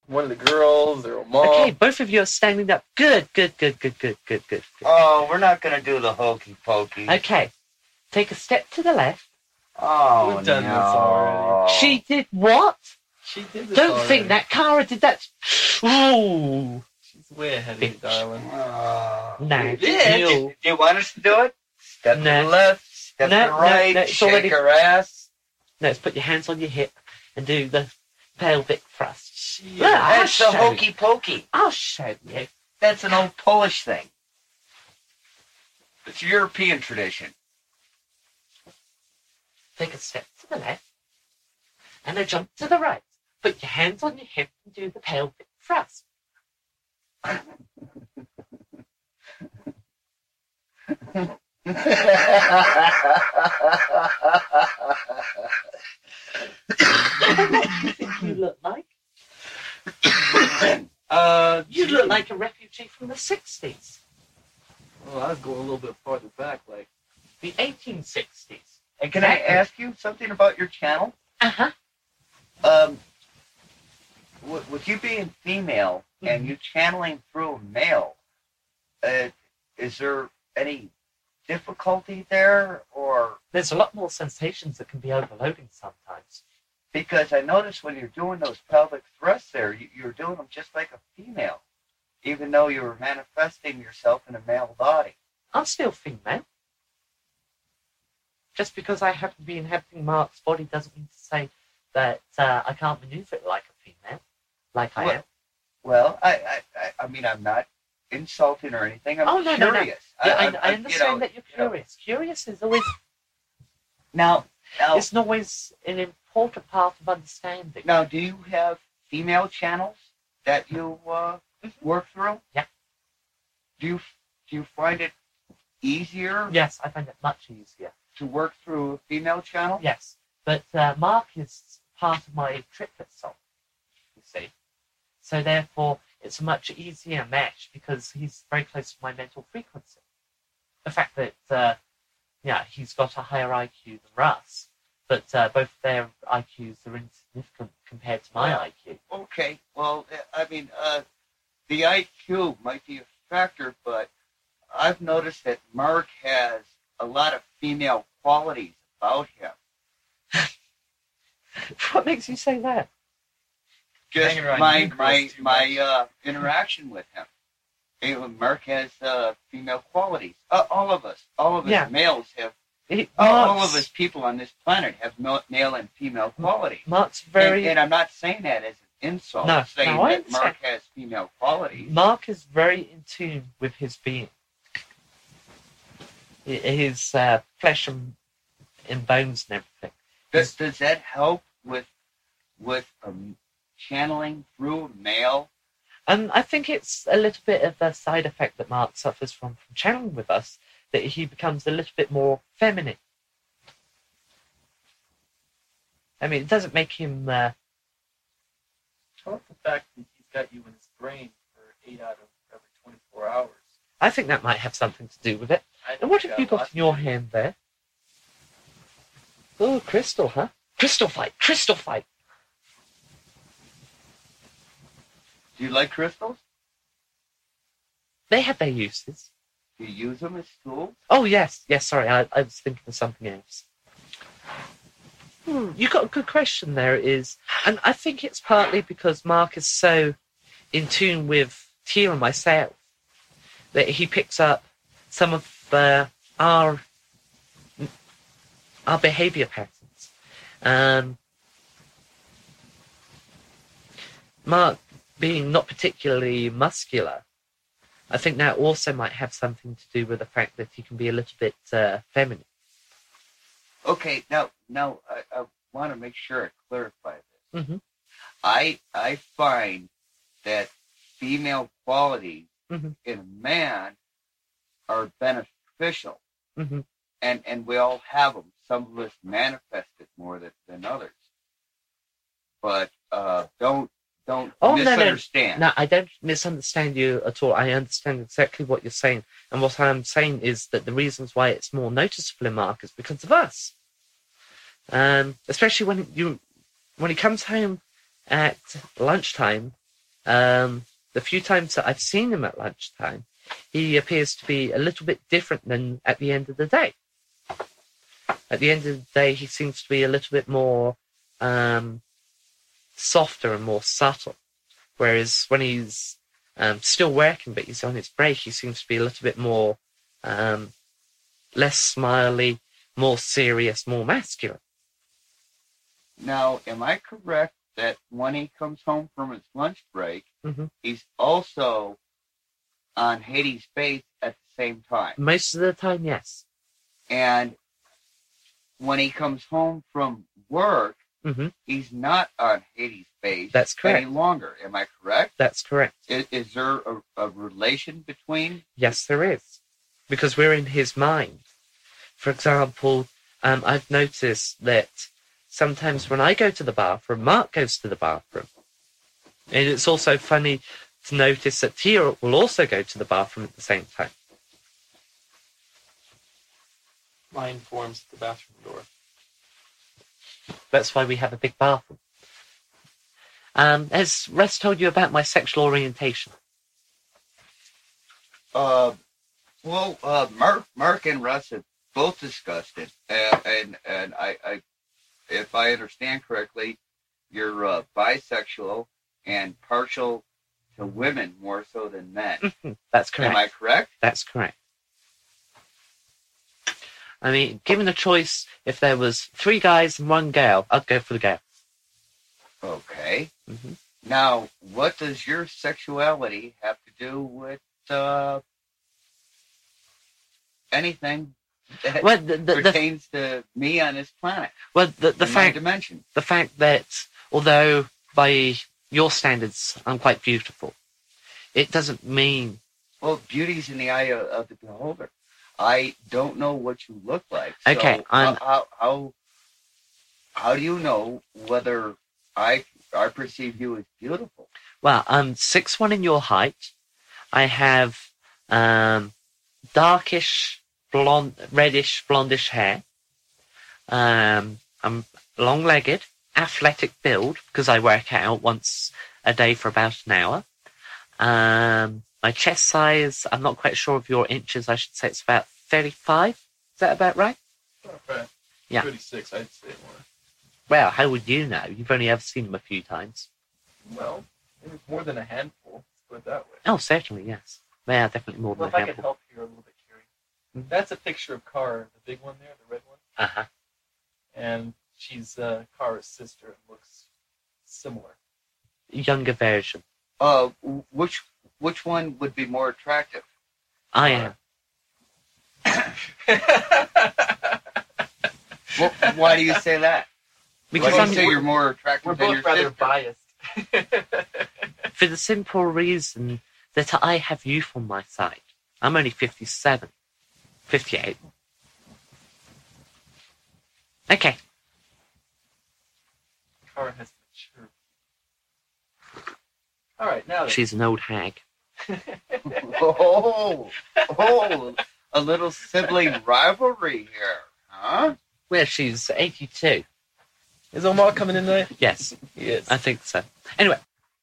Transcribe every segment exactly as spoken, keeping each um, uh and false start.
one of the girls or a mom. Okay, both of you are standing up. Good, good, good, good, good, good, good, good. Oh, we're not going to do the hokey pokey. Okay, take a step to the left. Oh, We've done no. this already. She did what? She did this Don't already. think that Cara did that. Ooh. She's way ahead of you, Bitch. darling. Oh. No. You did? You. Do you want us to do it? Step No. to the left, step No, to the no, right, no, it's shake already- her ass. No, let's put your hands on your hip and do the pelvic thrust. She Look, I'll That's the show you. hokey pokey. I'll show you. That's an old Polish thing. It's a European tradition. Take a step to the left and a jump to the right. Put your hands on your hip and do the pelvic thrust. What do you think you look like? uh, You look like a refugee from the sixties. Well, I was going a little bit farther back, like. The eighteen sixties. And can I Exactly. ask you something about your channel? Uh-huh. Um, with, with you being female and Mhm. you channeling through a male, uh, is there any difficulty there, or There's a lot more sensations that can be overloading sometimes. because I noticed when you're doing those pelvic thrusts there, you, you're doing them just like a female, even though you were manifesting yourself in a male body. I'm still female. Just because I happen to be inhabiting Mark's body doesn't mean to say that uh, I can't maneuver it like a female, like I Well, am. Well, I, I, I, I mean, I'm not insulting or anything. I'm Oh, no, no, no. curious. Yeah, I, I'm- I I'm, understand you know, that you're you know. curious. Curious is always Now, now, it's always an important part of understanding. now, do you have female channels that you uh, Mhm. work through? Yeah. Do you do you find it easier Yes, I find it much easier. to work through a female channel? Yes, but uh, Mark is part of my triplet soul, you see. So therefore, it's a much easier match because he's very close to my mental frequency. The fact that, uh, yeah, he's got a higher I Q than Russ, but uh, both their I Qs are insignificant compared to my Yeah. I Q. Okay. Well, I mean, uh, the I Q might be a factor, but I've noticed that Mark has a lot of female qualities about him. What makes you say that? Just Hanging around my you girls my too my much. uh, interaction with him. Hey, Mark has uh, female qualities. Uh, all of us, all of us Yeah. males have. He, All, all Mark's- of us people on this planet have male male and female qualities. Mark's very... And, and I'm not saying that as an insult. No, I'm saying no, I that Mark understand. has female qualities. Mark is very in tune with his being. His uh, flesh and, and bones and everything. Does does that help with with um, channeling through male? And I think it's a little bit of a side effect that Mark suffers from from channeling with us, that he becomes a little bit more feminine. I mean, it doesn't make him... Uh, How about the fact that he's got you in his brain for eight out of every twenty-four hours? I think that might have something to do with it. I And what think have you got lots in your to do. hand there? Oh, crystal, huh? Crystal fight! Crystal fight! Do you like crystals? They have their uses. Do you use them as tools? Oh, yes. Yes, sorry. I, I was thinking of something else. Hmm, you got a good question there, is, and I think it's partly because Mark is so in tune with Tia and myself that he picks up some of uh, our our behaviour patterns. Um, Mark being not particularly muscular, I think that also might have something to do with the fact that he can be a little bit uh, feminine. Okay, now now I, I want to make sure I clarify this. Mhm. I I find that female qualities Mhm. in a man are beneficial, hmm and and we all have them. Some of us manifest it more than, than others. But uh, don't don't Oh, no, no. misunderstand. No, I don't misunderstand you at all. I understand exactly what you're saying. And what I'm saying is that the reasons why it's more noticeable in Mark is because of us. Um, especially when you when he comes home at lunchtime Um, the few times that I've seen him at lunchtime, he appears to be a little bit different than at the end of the day. At the end of the day, he seems to be a little bit more um, softer and more subtle. Whereas when he's um, still working, but he's on his break, he seems to be a little bit more um, less smiley, more serious, more masculine. Now, am I correct that when he comes home from his lunch break, Mhm. he's also on Hades' base at the same time? Most of the time, yes. And when he comes home from work, hmm he's not on Hades' base That's correct. any longer. Am I correct? That's correct. Is, is there a, a relation between? Yes, there is. Because we're in his mind. For example, um, I've noticed that sometimes when I go to the bathroom, Mark goes to the bathroom. And it's also funny to notice that Tia will also go to the bathroom at the same time. Mine forms at the bathroom door. That's why we have a big bathroom. Um, has Russ told you about my sexual orientation? Uh, well, uh, Mark, Mark and Russ have both discussed it, and and, and I, I, if I understand correctly, you're uh, bisexual and partial to women more so than men. That's correct. Am I correct? That's correct. I mean, given a choice, if there was three guys and one girl, I'd go for the girl. Okay. hmm Now, what does your sexuality have to do with uh, anything that Well, the, the, the, pertains to me on this planet? well, the, the in my fact dimension. the fact that although by your standards I'm quite beautiful, it doesn't mean Well, beauty's in the eye of, of the beholder. I don't know what you look like. So Okay, I'm- how, how how how do you know whether I I perceive you as beautiful? well, I'm six one in your height. I have um, darkish blonde, reddish, blondish hair. Um, I'm long-legged, athletic build because I work out once a day for about an hour. Um, my chest size, I'm not quite sure of your inches. I should say it's about thirty-five. Is that about right? Okay. Yeah. thirty-six, I'd say more. Well, how would you know? You've only ever seen them a few times. Well, it was more than a handful. Let's put it that way. Oh, certainly, yes. Yeah, definitely more Well, than if a I could handful. help here a little bit, Carrie. Mhm. That's a picture of Kara, the big one there, the red one. Uh-huh. And she's uh, Kara's sister and looks similar. Younger version. Uh, which which one would be more attractive? I am. Well, why do you say that? Because why do I'm you say you're more attractive We're than your both rather sister? biased. for the simple reason that I have youth on my side. I'm only fifty-seven. fifty-eight. Okay. Kara has matured. All right, now then. She's an old hag. Oh, oh, a little sibling rivalry here, huh? Well, she's eighty-two. Is Omar coming in tonight? Yes, He is. I think so. Anyway.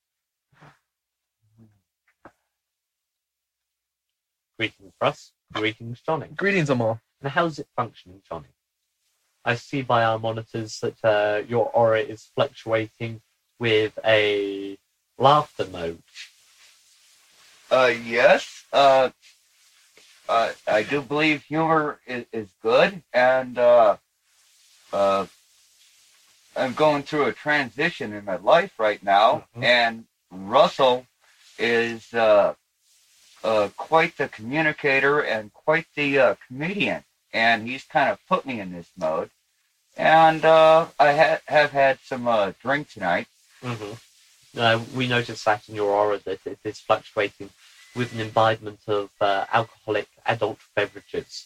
Greetings, Russ. Greetings, Johnny. Greetings, Omar. Now, how's it functioning, Johnny? I see by our monitors that uh, your aura is fluctuating with a laughter mode. Uh, yes. Uh, uh, I do believe humor is, is good, and uh, uh, I'm going through a transition in my life right now, Mhm. and Russell is uh, uh, quite the communicator and quite the uh, comedian, and he's kind of put me in this mode. And uh, I ha- have had some uh, drink tonight. Mm-hmm. Uh, we noticed that in your aura that it is fluctuating with an imbibement of uh, alcoholic adult beverages.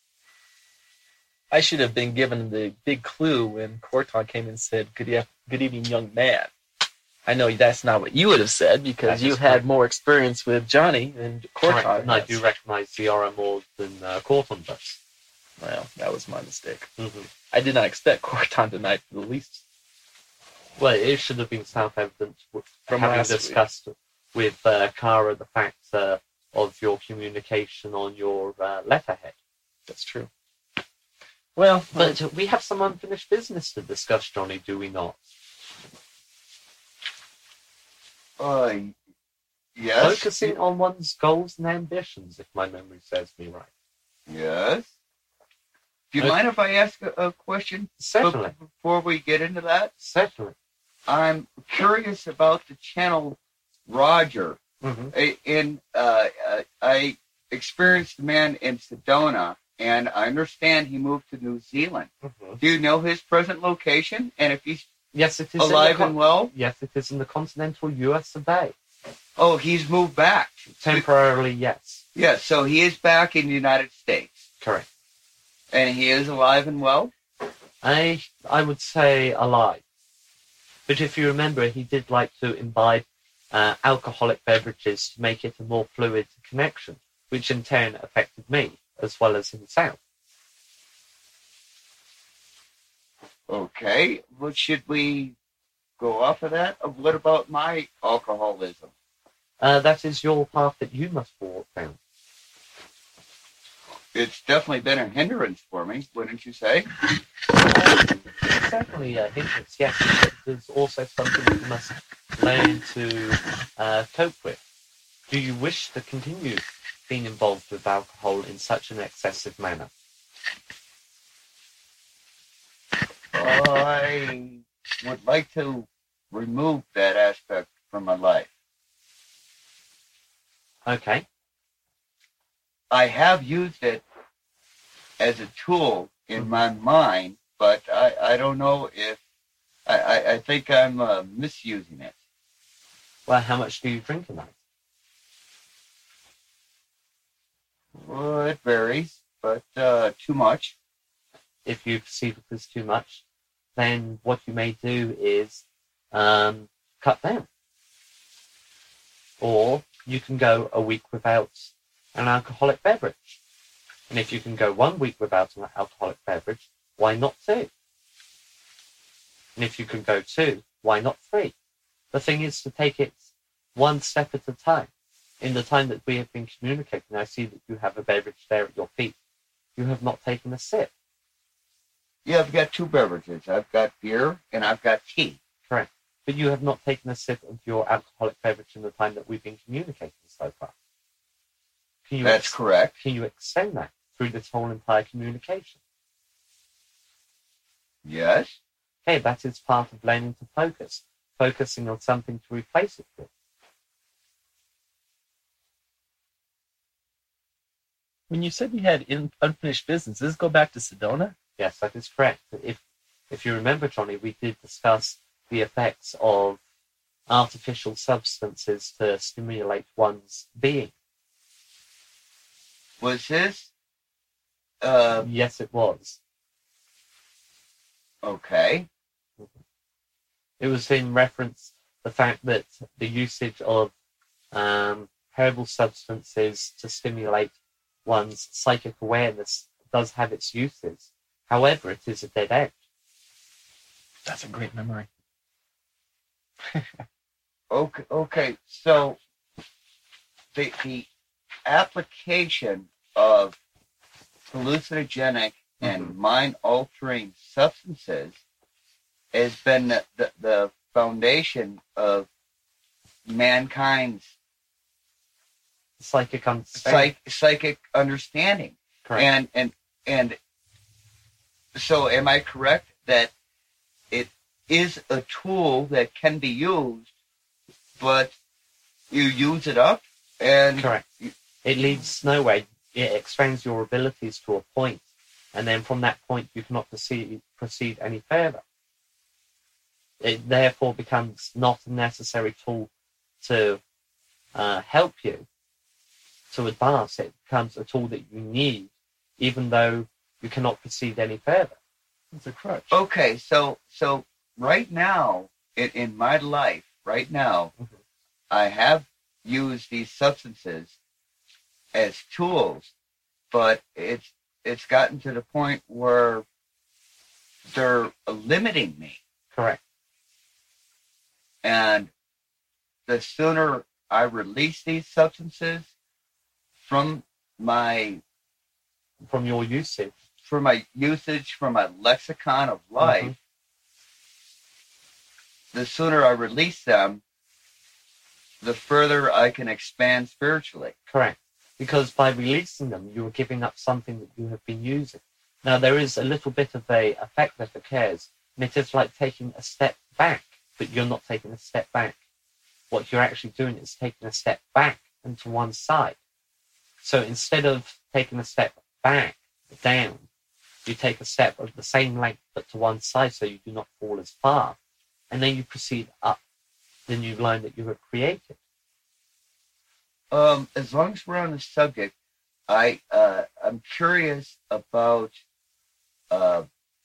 I should have been given the big clue when Corton came and said, good, e- good evening, young man. I know that's not what you would have said because That you is had correct. more experience with Johnny than Corton. Correct, and I has. do recognise the aura more than uh, Corton does. Well, that was my mistake. Mm-hmm. I did not expect Corton tonight, at the least. Well, it should have been self-evident w- From having last week. discussed with uh, Kara the fact uh, of your communication on your uh, letterhead. That's true. Well, But uh, we have some unfinished business to discuss, Johnny, do we not? Uh, yes. Focusing on one's goals and ambitions, if my memory serves me right. Yes. Do you Okay. mind if I ask a, a question Certainly, be- before we get into that? certainly. I'm curious about the channel Roger. Mm-hmm. I- In uh, uh, I experienced the man in Sedona, and I understand he moved to New Zealand. Mm-hmm. Do you know his present location, and if he's Yes, it is alive in the and con- well? Yes, it is in the continental U S of A. Oh, he's moved back. Temporarily, yes. Yes, so he is back in the United States, Correct. and he is alive and well. I I would say alive. But if you remember, he did like to imbibe uh, alcoholic beverages to make it a more fluid connection, which in turn affected me as well as himself. Okay, well, should we go off of that? Uh, What about my alcoholism? Uh, that is your path that you must walk down. It's definitely been a hindrance for me, wouldn't you say? Certainly a hindrance, yes. But there's also something that you must learn to uh, cope with. Do you wish to continue being involved with alcohol in such an excessive manner? I would like to remove that aspect from my life. Okay. I have used it as a tool in my mind, but I, I don't know if I, I, I think I'm uh, misusing it. Well, how much do you drink a night? Well, it varies, but uh, too much. If you perceive it as too much, then what you may do is um, cut down. Or you can go a week without an alcoholic beverage. And if you can go one week without an alcoholic beverage, why not two? And if you can go two, why not three? The thing is to take it one step at a time. In the time that we have been communicating, I see that you have a beverage there at your feet. You have not taken a sip. Yeah, I've got two beverages. I've got beer and I've got tea. Correct. But you have not taken a sip of your alcoholic beverage in the time that we've been communicating so far. Can you That's ex- correct. Can you extend that through this whole entire communication? Yes. Okay, that is part of learning to focus. Focusing on something to replace it with. when you said you had in, unfinished business, does this go back to Sedona? Yes, that is correct. If if you remember, Johnny, we did discuss the effects of artificial substances to stimulate one's being. Was this? Uh, Yes, it was. okay. It was in reference the fact that the usage of um, herbal substances to stimulate one's psychic awareness does have its uses. However, it is a dead end. That's a great memory. Okay. Okay. So the the application of hallucinogenic and mind-altering substances has been the, the, the foundation of mankind's Psychic understanding. psych, psychic understanding. Correct. And and and so, am I correct that it is a tool that can be used, but you use it up and Correct. It leads nowhere. It expands your abilities to a point, and then from that point you cannot proceed, proceed any further. It therefore becomes not a necessary tool to uh, help you to advance. It becomes a tool that you need, even though you cannot proceed any further. It's a crutch. Okay, so so right now in, in my life, right now, Mhm. I have used these substances as tools, but it's it's gotten to the point where they're limiting me. Correct. And the sooner I release these substances from my From your usage. from my usage, from my lexicon of life, Mhm. the sooner I release them, the further I can expand spiritually. Correct. Because by releasing them, you are giving up something that you have been using. Now, there is a little bit of a effect that occurs, and it is like taking a step back, but you're not taking a step back. What you're actually doing is taking a step back and to one side. So instead of taking a step back, down, you take a step of the same length, but to one side, so you do not fall as far. And then you proceed up the new line that you have created. Um, as long as we're on the subject, I uh, I'm curious about uh,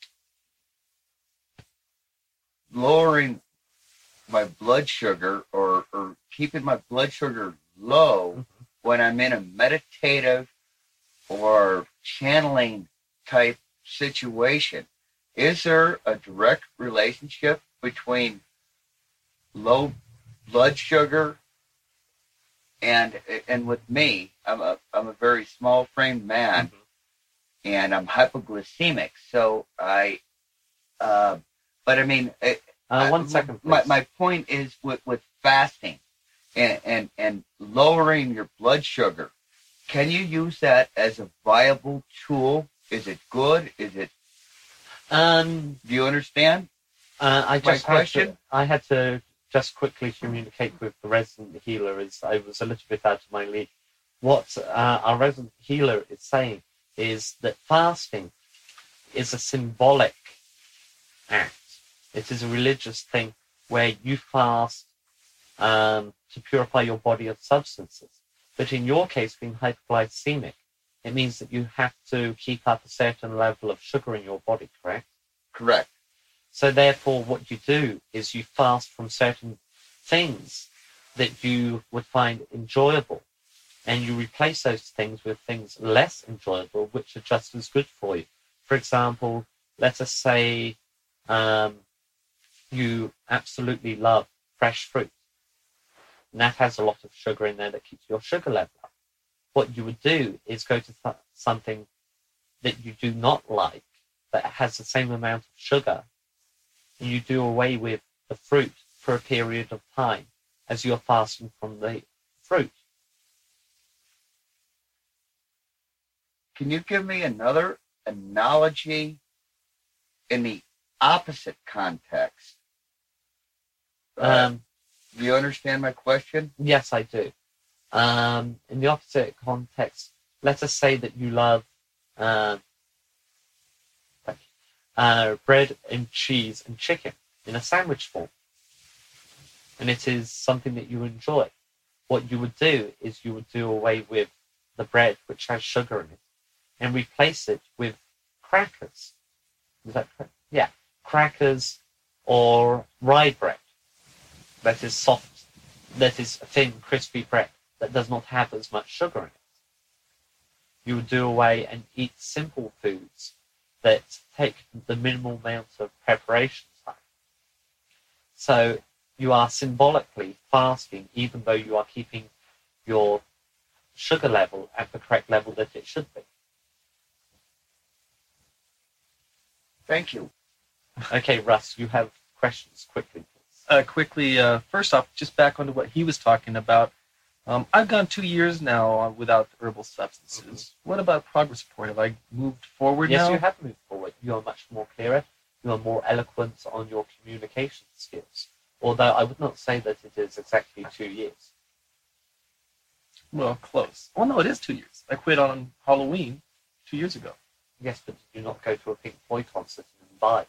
lowering my blood sugar or, or keeping my blood sugar low Mhm. when I'm in a meditative or channeling type situation. Is there a direct relationship between low blood sugar and and with me? I'm a I'm a very small framed man, Mhm. and I'm hypoglycemic. So I, uh, but I mean, it, Uh, one I- second, My please. my point is with with fasting and and and lowering your blood sugar. Can you use that as a viable tool? Is it good? Is it? Um, Do you understand? uh, I My just had question? to, I had to just quickly communicate with the resident healer as I was a little bit out of my league. What uh, our resident healer is saying is that fasting is a symbolic act. It is a religious thing where you fast um, to purify your body of substances. But in your case, being hypoglycemic, it means that you have to keep up a certain level of sugar in your body, correct? Correct. So therefore, what you do is you fast from certain things that you would find enjoyable, and you replace those things with things less enjoyable, which are just as good for you. For example, let us say um, you absolutely love fresh fruit, and that has a lot of sugar in there that keeps your sugar level up. What you would do is go to th- something that you do not like, that has the same amount of sugar, and you do away with the fruit for a period of time as you're fasting from the fruit. Can you give me another analogy in the opposite context? Uh, Um, do you understand my question? yes, I do. Um, in the opposite context, let us say that you love um, uh, bread and cheese and chicken in a sandwich form, and it is something that you enjoy. What you would do is you would do away with the bread, which has sugar in it, and replace it with crackers. Is that correct? Yeah, crackers or rye bread that is soft, that is thin, crispy bread that does not have as much sugar in it. You would do away and eat simple foods that take the minimal amount of preparation time. So you are symbolically fasting, even though you are keeping your sugar level at the correct level that it should be. Thank you. Okay, Russ, you have questions quickly, please. Uh, quickly, uh, first off, just back onto what he was talking about. Um, I've gone two years now uh, without herbal substances. What about progress report? Have I moved forward Yes, now? you have moved forward. You are much more clearer. You are more eloquent on your communication skills. Although I would not say that it is exactly two years. Well, close. Well, no, it is two years. I quit on Halloween two years ago. Yes, but did you not go to a Pink Floyd concert in Mumbai?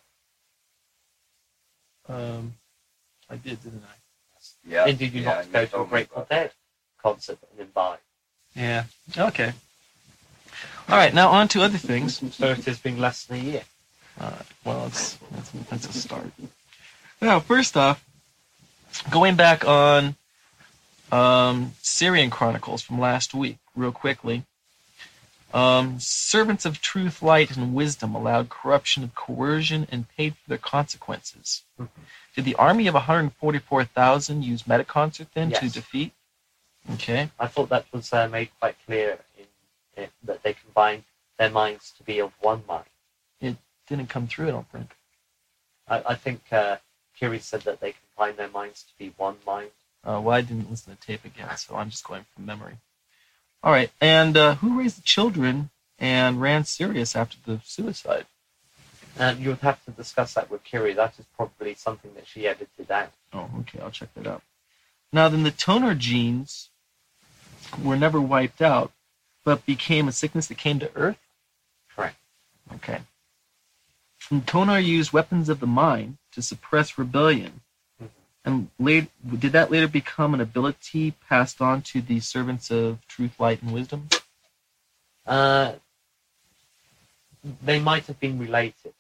Um, I did, didn't I? Yeah. And did you yeah, not you go to a told me Grateful about Dead concert in Mumbai? Yeah. Okay. All right. Now on to other things. So it has been less than a year. All right. Well, it's, that's, that's a start. Now, first off, going back on um, Syrian Chronicles from last week, real quickly. Um, servants of truth, light, and wisdom allowed corruption of coercion and paid for their consequences. Mhm. did the army of one hundred forty-four thousand use Metaconcert then to Yes. defeat? Okay. I thought that was uh, made quite clear in, in that they combined their minds to be of one mind. Didn't come through, I don't think. I, I think uh, Kiri said that they combined their minds to be one mind. Uh, well, I didn't listen to tape again, so I'm just going from memory. All right, and uh, who raised the children and ran Sirius after the suicide? And you would have to discuss that with Kiri. That is probably something that she edited out. Oh, okay, I'll check that out. Now, then the Tonar genes were never wiped out, but became a sickness that came to Earth? Correct. Okay. And Tonar used weapons of the mind to suppress rebellion. Mhm. And late, did that later become an ability passed on to the servants of truth, light, and wisdom? Uh, they might have been related.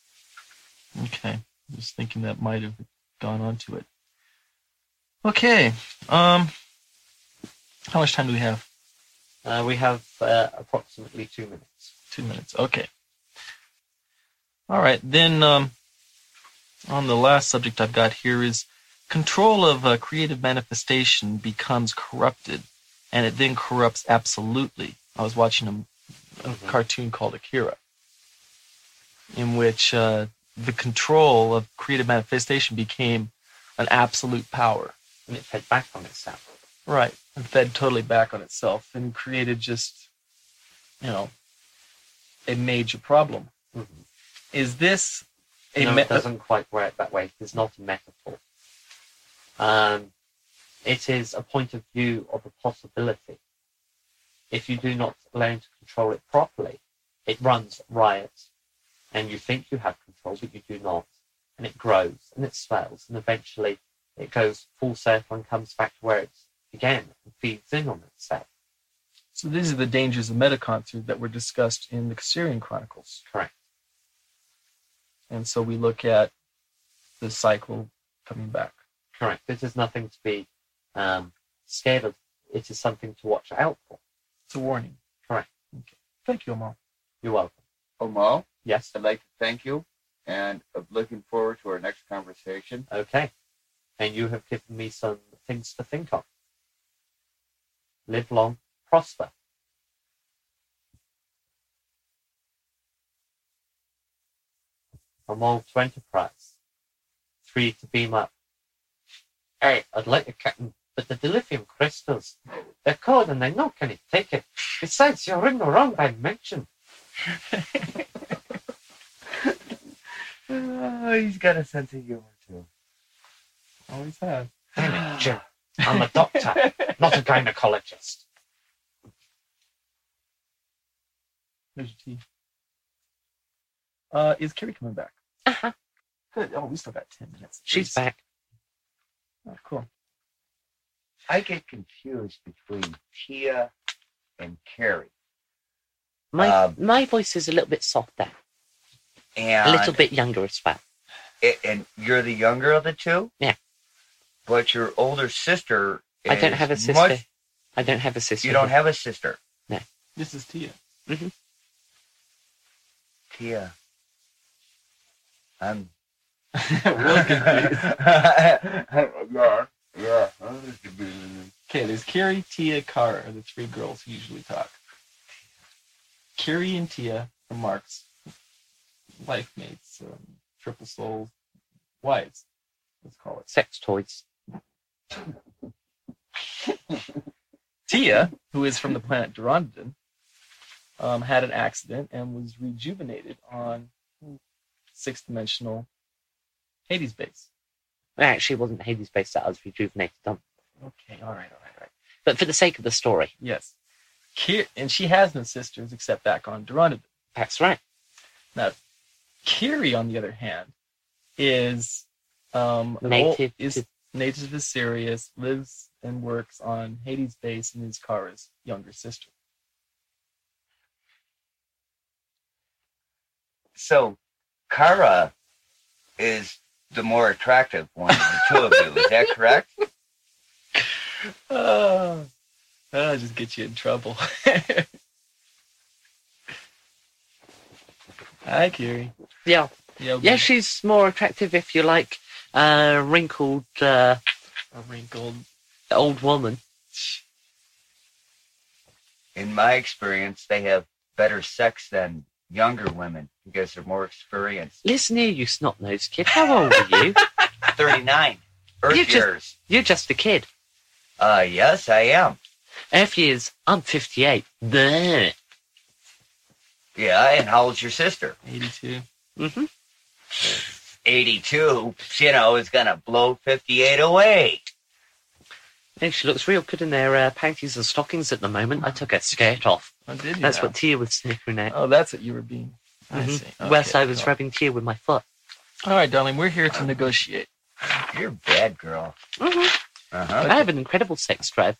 Okay. Just thinking that might have gone on to it. Okay. Um, how much time do we have? Uh, we have uh, approximately two minutes. Two minutes. Okay. All right. Then um, on the last subject I've got here is control of uh, creative manifestation becomes corrupted, and it then corrupts absolutely. I was watching a, a Mhm. cartoon called Akira, in which uh, the control of creative manifestation became an absolute power. And it fed back on itself. Right. And fed totally back on itself and created just, you know, a major problem. Mhm. Is this a no, me- it doesn't quite work that way. It's not a metaphor. Um, it is a point of view of a possibility. If you do not learn to control it properly, it runs riot, and you think you have control, but you do not, and it grows and it swells, and eventually it goes full circle and comes back to where it began and feeds in on itself. So these are the dangers of metaconcert that were discussed in the Syrian Chronicles. Correct. And so we look at the cycle coming back. Correct. This is nothing to be um, scared of. It is something to watch out for. It's a warning. Correct. Okay. Thank you, Amal. You're welcome. Omo, Yes. I'd like to thank you, and I'm looking forward to our next conversation. Okay. And you have given me some things to think of. Live long, prosper. From all to Enterprise. Three to beam up. Hey, I'd like to Captain, but the dilithium crystals, they're cold and they're not going to take it. Besides, you're in the wrong dimension. Oh, he's got a sense of humor too. Always have. Damn it, Jim. I'm a doctor, not a gynecologist. There's your tea. Uh, is Carrie coming back? Uh-huh. Good. Oh, we still got ten minutes. She's back. Oh, cool. I get confused between Tia and Carrie. My Um, my voice is a little bit softer, And, a little bit younger as well. and you're the younger of the two? Yeah. But your older sister is I don't have a sister. much- I don't have a sister. you don't have a sister. This is Tia. Tia. I'm Real confused. yeah, yeah. Okay, there's Carrie, Tia, Kara are the three girls who usually talk. Carrie and Tia are Mark's life mates, um, triple soul wives, let's call it. Sex toys. Tia, who is from the planet Durandon, um, had an accident and was rejuvenated on six-dimensional Hades base. It actually wasn't Hades based that I was rejuvenated on. Okay, all right, all right, all right. But for the sake of the story, Yes. Ki- and she has no sisters except back on Durandon. that's right. Now, Kiri, on the other hand, is um, an Native old- is to- native to Sirius, lives and works on Hades base, and is Kara's younger sister. So, Kara is the more attractive one of the two of you. Is that correct? Oh, that'll just get you in trouble. Hi, Kiri. Yeah. Yeah, Yeah, she's more attractive if you like a wrinkled uh, A wrinkled. old woman. In my experience, they have better sex than younger women because they're more experienced. Listen here, you snot-nosed kid. How old are you? thirty-nine. Earth You just- years. You're just a kid. Uh, yes, I am. Earth years, I'm fifty-eight. Bleh. Yeah, and how old's your sister? eighty-two. Mm-hmm. eighty-two. You know, is gonna blow fifty-eight away. Yeah, she looks real good in their uh, panties and stockings at the moment. I took her skirt off. Oh, did you? That's now? what Tia was snickering at. Oh, that's what you were being. I Mhm. see. Whilst Okay, I was cool. rubbing Tia with my foot. All right, darling, we're here to negotiate. You're a bad girl. Mm-hmm. Uh-huh. I have an incredible sex drive.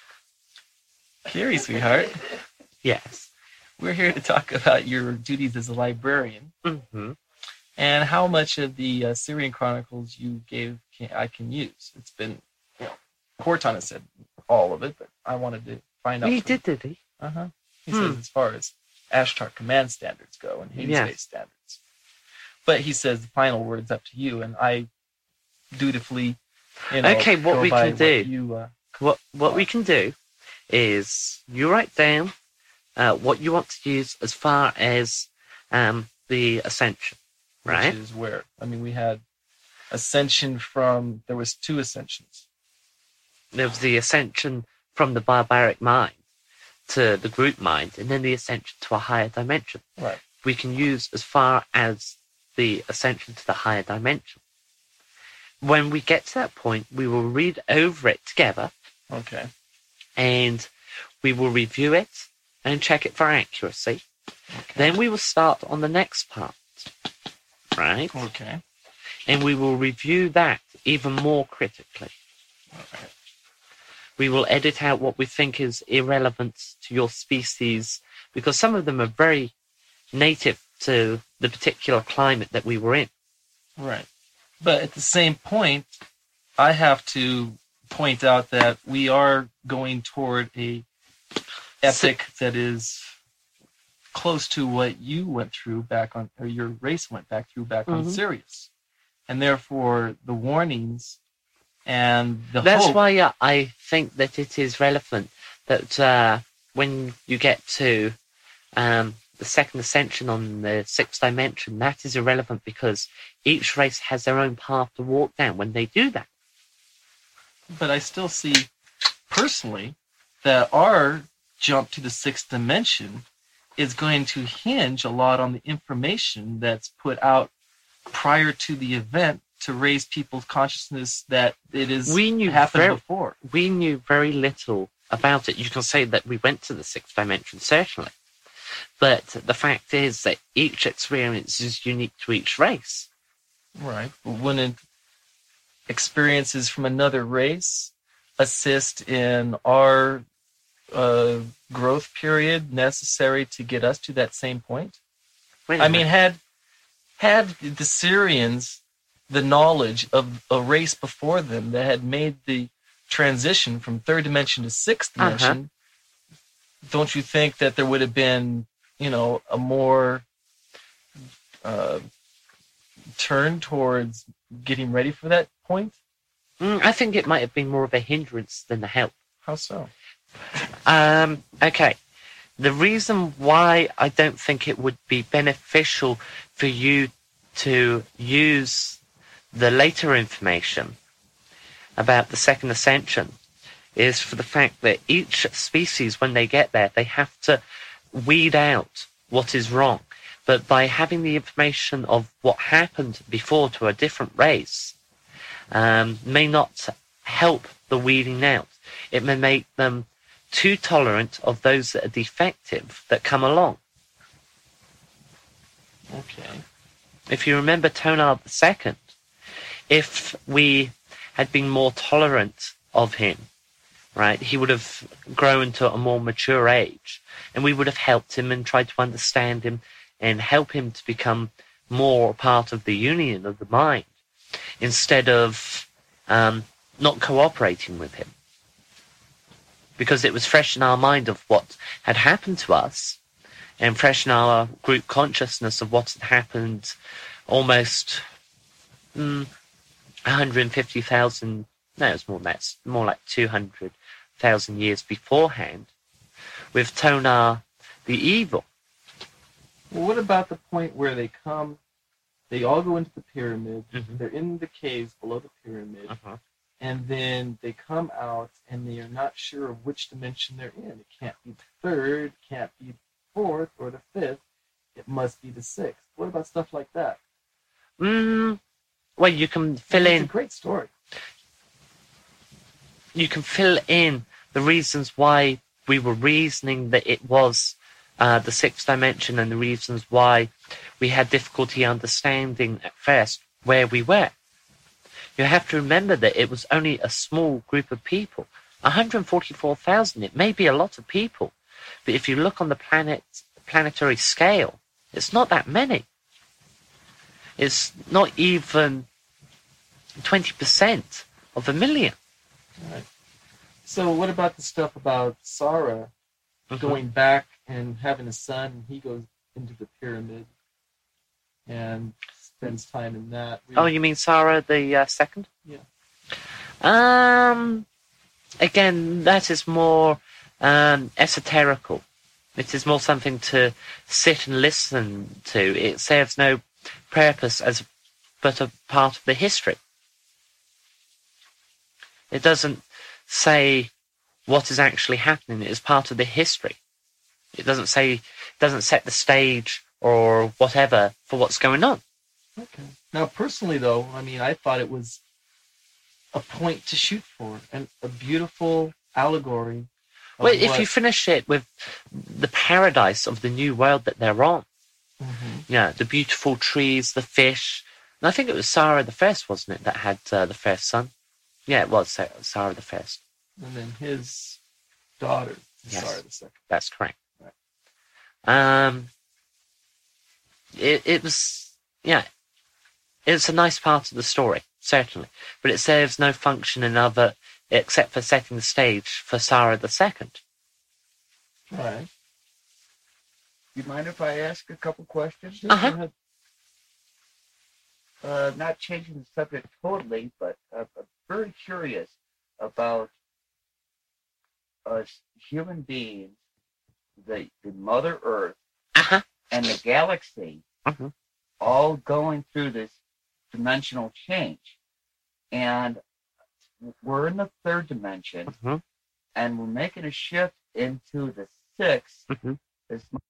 Carrie, sweetheart, Yes. we're here to talk about your duties as a librarian Mm-hmm. and how much of the uh, Syrian Chronicles you gave can, I can use. It's been, you know, Horton has said all of it, but I wanted to find out. He from- did, did he? Uh-huh. He Hmm. says as far as Ashtar command standards go and Yeah. Hainsgate standards. But he says the final word's up to you, and I dutifully, you know, Okay, what go we by can do- what you, uh, What what we can do is you write down uh, what you want to use as far as um, the ascension, right? which is where, I mean, we had ascension from, there was two ascensions. There was the ascension from the barbaric mind to the group mind, and then the ascension to a higher dimension. Right. We can use as far as the ascension to the higher dimension. When we get to that point, we will read over it together, Okay. and we will review it and check it for accuracy. Okay. Then we will start on the next part, right? Okay. And we will review that even more critically. Alright. We will edit out what we think is irrelevant to your species, because some of them are very native to the particular climate that we were in. Right. But at the same point, I have to point out that we are going toward a epic that is close to what you went through back on, or your race went back through back on Mhm. Sirius. And therefore, the warnings and the That's hope. why uh, I think that it is relevant that uh, when you get to um, the second ascension on the sixth dimension, that is irrelevant because each race has their own path to walk down when they do that. But I still see, personally, that our jump to the sixth dimension is going to hinge a lot on the information that's put out prior to the event to raise people's consciousness that it is We knew happened very- before. We knew very little about it. You can say that we went to the sixth dimension, certainly. But the fact is that each experience is unique to each race. Right. But wouldn't experiences from another race assist in our uh, growth period necessary to get us to that same point? Wait a I mean, minute. had had the Syrians the knowledge of a race before them that had made the transition from third dimension to sixth Uh-huh. dimension, don't you think that there would have been, you know, a more uh, turn towards getting ready for that point? Mm, I think it might have been more of a hindrance than a help. How so? Um, okay. The reason why I don't think it would be beneficial for you to use the later information about the second ascension is for the fact that each species, when they get there, they have to weed out what is wrong. But by having the information of what happened before to a different race, um, may not help the weeding out. It may make them too tolerant of those that are defective that come along. Okay. If you remember Tonard the Second, if we had been more tolerant of him, right, he would have grown to a more mature age, and we would have helped him and tried to understand him and help him to become more part of the union of the mind, instead of um, not cooperating with him. Because it was fresh in our mind of what had happened to us, and fresh in our group consciousness of what had happened almost mm, one hundred fifty thousand, no, it's more than that, it's more like two hundred thousand years beforehand, with Tonar the Evil. Well, what about the point where they come, they all go into the pyramid, Mhm. they're in the caves below the pyramid, Uh-huh. and then they come out and they are not sure of which dimension they're in. It can't be the third, can't be the fourth or the fifth. It must be the sixth. What about stuff like that? Mm, well, you can fill It's in a great story. you can fill in the reasons why we were reasoning that it was uh, the sixth dimension, and the reasons why we had difficulty understanding at first where we were. You have to remember that it was only a small group of people, one hundred forty-four thousand. It may be a lot of people, but if you look on the planet planetary scale, it's not that many. It's not even twenty percent of a million. Right. So what about the stuff about Sarah going back and having a son, and he goes into the pyramid and spends time in that? Oh, you mean Sarah the uh, second? Yeah. Um, again, that is more um, esoterical. It is more something to sit and listen to. It serves no purpose as but a part of the history. It doesn't say what is actually happening. It is part of the history. It doesn't say, it doesn't set the stage or whatever for what's going on. Okay. Now, personally, though, I mean, I thought it was a point to shoot for, and a beautiful allegory. of Well, if what- you finish it with the paradise of the new world that they're on, Mhm. yeah, the beautiful trees, the fish, and I think it was Sarah the first, wasn't it, that had uh, the first son? Yeah, it was Sa- Sarah the first. And then his daughter, Yes. Sarah the second. That's correct. Right. Um, it it was yeah, it's a nice part of the story, certainly, but it serves no function in other except for setting the stage for Sarah the second. Right. You mind if I ask a couple questions? Uh-huh. Go ahead. Uh, not changing the subject totally, but uh, I'm very curious about us human beings, the, the Mother Earth, Uh-huh. and the galaxy Mhm. all going through this dimensional change. And we're in the third dimension, Mhm. and we're making a shift into the sixth Mhm. as